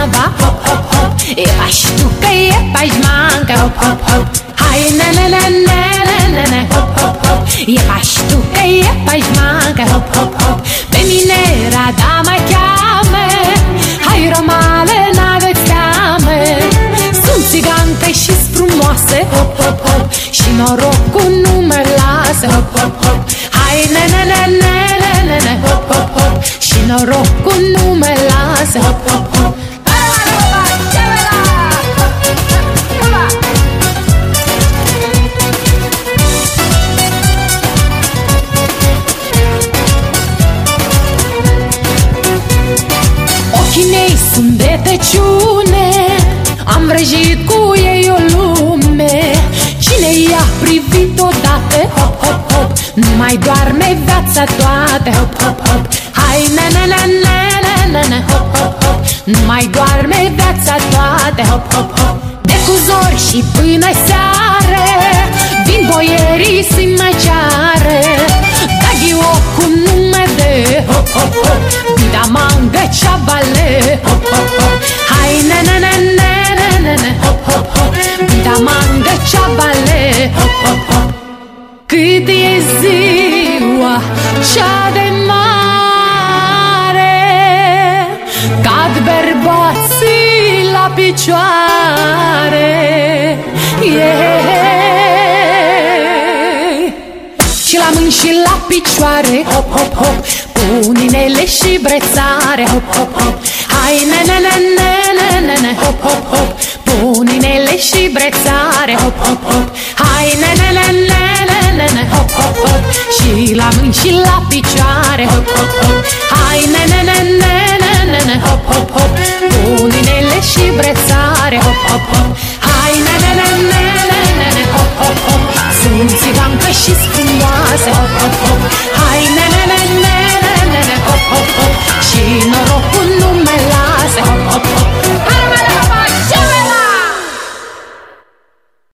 degeaba, hop, hop, hop. E faci tu că e pașmancă, hop, hop, hop. Hai, ne, hop, hop, hop. E faci tu că e pașmancă, hop, hop, hop. Pe mine Rada mă cheamă, hai romale, n-aveți teamă. Sunt țigancă și-s frumoase, hop, hop, hop. Și norocul nu mă lasă, hop, hop, hop. Hai, ne, hop, hop, hop. Și norocul nu mă lasă, hop, hop, hop. Ochii mei sunt de tăciune, am vrăjit cu ei o lume. Cine i-a privit odată, hop, hop, hop, nu mai doarme viața toată, hop, hop, hop. Hai, ne, hop, hop, hop. Nu mai doarme viața toată, hop, hop, hop. De cu zori și până seară vin boierii să-i mă ceară. Da ghiu cu nume de hop, hop, hop. Vida mangă ceabale, hop, hop, hop. Hai, ne, hop, hop, hop. Vida mangă ceabale, hop, hop, hop. Cât e ziua cea de mare, cad bărbații la picioare, și la mâini și la picioare, hop, hop, hop. Cu ninele și brețare, hop, hop, hop. Hai, ne, hop, hop, hop. Cu ninele și brețare, hop, hop, hop. Hai, ne, hop, hop, hop. Și la mâini și la picioare, hop, hop, hop. Hai, ne, hop, hop, hop. Cu ninele și brețare, hop, hop, hop. Hai, ne, hop, hop, hop. Sunt țigancă și